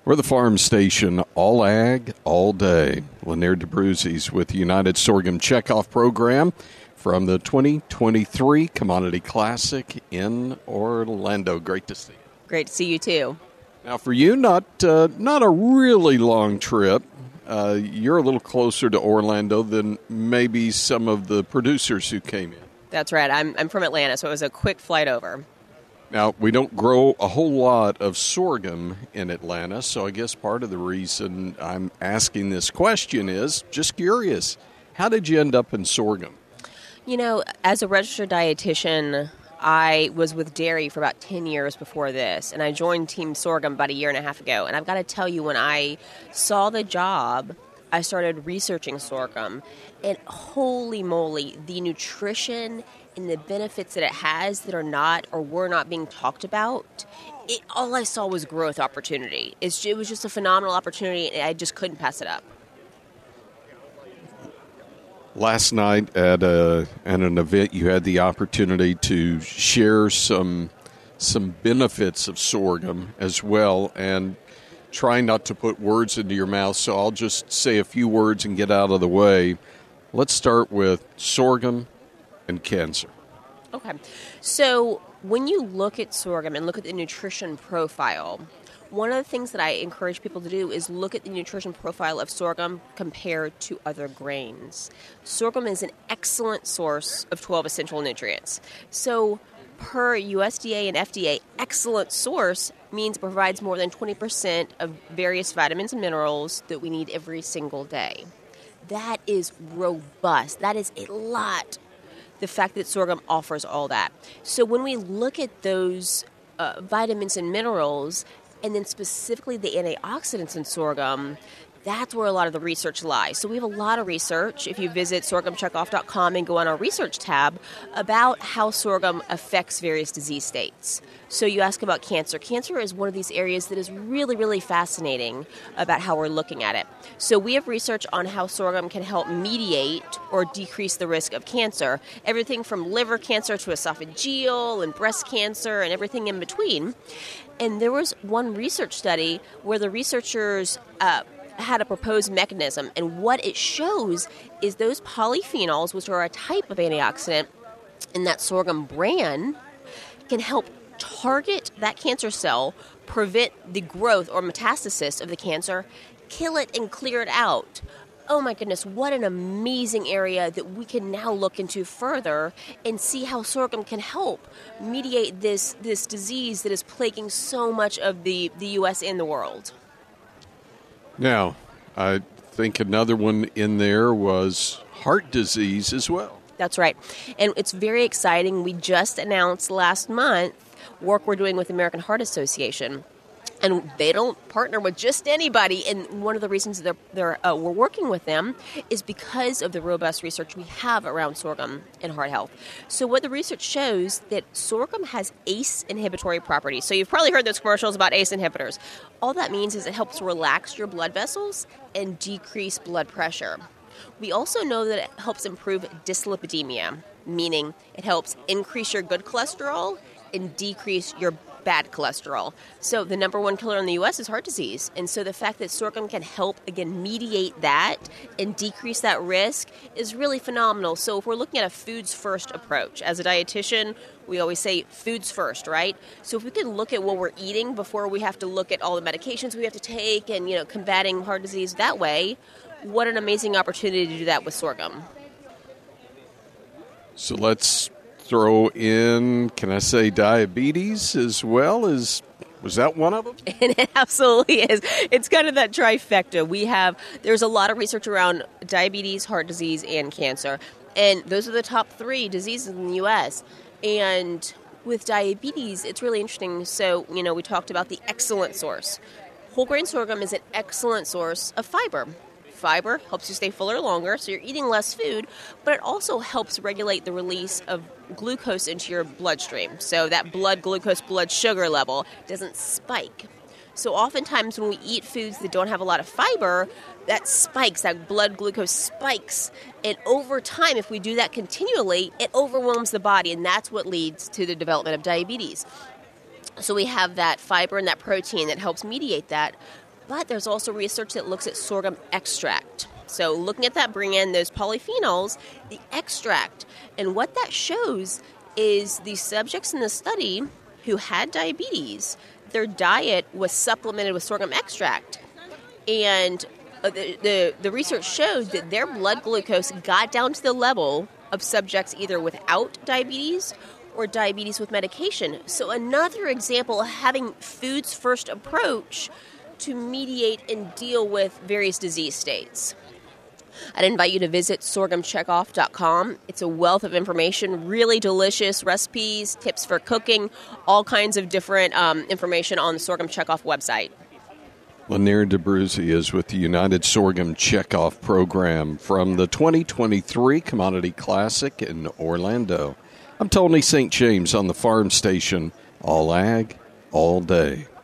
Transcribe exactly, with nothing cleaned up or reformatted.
We're the farm station, all ag, all day. Lanier DeBruzzi's with the United Sorghum Checkoff Program from the twenty twenty-three Commodity Classic in Orlando. Great to see you. Great to see you, too. Now, for you, not uh, not a really long trip. Uh, you're a little closer to Orlando than maybe some of the producers who came in. That's right. I'm I'm from Atlanta, so it was a quick flight over. Now, we don't grow a whole lot of sorghum in Atlanta, so I guess part of the reason I'm asking this question is just curious. How did you end up in sorghum? You know, as a registered dietitian, I was with dairy for about ten years before this, and I joined Team Sorghum about a year and a half ago. And I've got to tell you, when I saw the job, I started researching sorghum, and holy moly, the nutrition and the benefits that it has that are not or were not being talked about, it, all I saw was growth opportunity. It's, it was just a phenomenal opportunity, and I just couldn't pass it up. Last night at a at an event, you had the opportunity to share some some benefits of sorghum as well, and try not to put words into your mouth, so I'll just say a few words and get out of the way. Let's start with sorghum and cancer. Okay. So when you look at sorghum and look at the nutrition profile, one of the things that I encourage people to do is look at the nutrition profile of sorghum compared to other grains. Sorghum is an excellent source of twelve essential nutrients. So per U S D A and F D A, excellent source means it provides more than twenty percent of various vitamins and minerals that we need every single day. That is robust. That is a lot. The fact that sorghum offers all that. So when we look at those uh, vitamins and minerals, and then specifically the antioxidants in sorghum, that's where a lot of the research lies. So we have a lot of research, if you visit sorghum checkoff dot com and go on our research tab, about how sorghum affects various disease states. So you ask about cancer. Cancer is one of these areas that is really, really fascinating about how we're looking at it. So we have research on how sorghum can help mediate or decrease the risk of cancer, everything from liver cancer to esophageal and breast cancer and everything in between. And there was one research study where the researchers uh, had a proposed mechanism, and what it shows is those polyphenols, which are a type of antioxidant in that sorghum bran, can help target that cancer cell, prevent the growth or metastasis of the cancer, kill it and clear it out. Oh my goodness, what an amazing area that we can now look into further and see how sorghum can help mediate this, this disease that is plaguing so much of the, the U S and the world. Now, I think another one in there was heart disease as well. That's right. And it's very exciting. We just announced last month work we're doing with the American Heart Association. And they don't partner with just anybody. And one of the reasons they're, they're, uh, we're working with them is because of the robust research we have around sorghum and heart health. So what the research shows that sorghum has A C E inhibitory properties. So you've probably heard those commercials about A C E inhibitors. All that means is it helps relax your blood vessels and decrease blood pressure. We also know that it helps improve dyslipidemia, meaning it helps increase your good cholesterol and decrease your bad cholesterol. So the number one killer in the U S is heart disease. And so the fact that sorghum can help, again, mediate that and decrease that risk is really phenomenal. So if we're looking at a foods first approach, as a dietitian, we always say foods first, right? So if we can look at what we're eating before we have to look at all the medications we have to take and, you know, combating heart disease that way, what an amazing opportunity to do that with sorghum. So let's throw in, can I say diabetes as well? As was that one of them? And it absolutely is. It's kind of that trifecta. We have, there's a lot of research around diabetes, heart disease, and cancer. And those are the top three diseases in the U S. And with diabetes, it's really interesting. So, you know, we talked about the excellent source. Whole grain sorghum is an excellent source of fiber. Fiber helps you stay fuller longer, so you're eating less food, but it also helps regulate the release of glucose into your bloodstream. So that blood glucose, blood sugar level doesn't spike. So oftentimes when we eat foods that don't have a lot of fiber, that spikes, that blood glucose spikes. And over time, if we do that continually, it overwhelms the body, and that's what leads to the development of diabetes. So we have that fiber and that protein that helps mediate that. But there's also research that looks at sorghum extract. So looking at that bran, those polyphenols, the extract. And what that shows is the subjects in the study who had diabetes, their diet was supplemented with sorghum extract. And the, the, the research showed that their blood glucose got down to the level of subjects either without diabetes or diabetes with medication. So another example of having foods first approach to mediate and deal with various disease states. I'd invite you to visit sorghum checkoff dot com. It's a wealth of information, really delicious recipes, tips for cooking, all kinds of different um, information on the Sorghum Checkoff website. Lanier DeBruzzi is with the United Sorghum Checkoff Program from the twenty twenty-three Commodity Classic in Orlando. I'm Tony Saint James on the Farm Station. All ag, all day.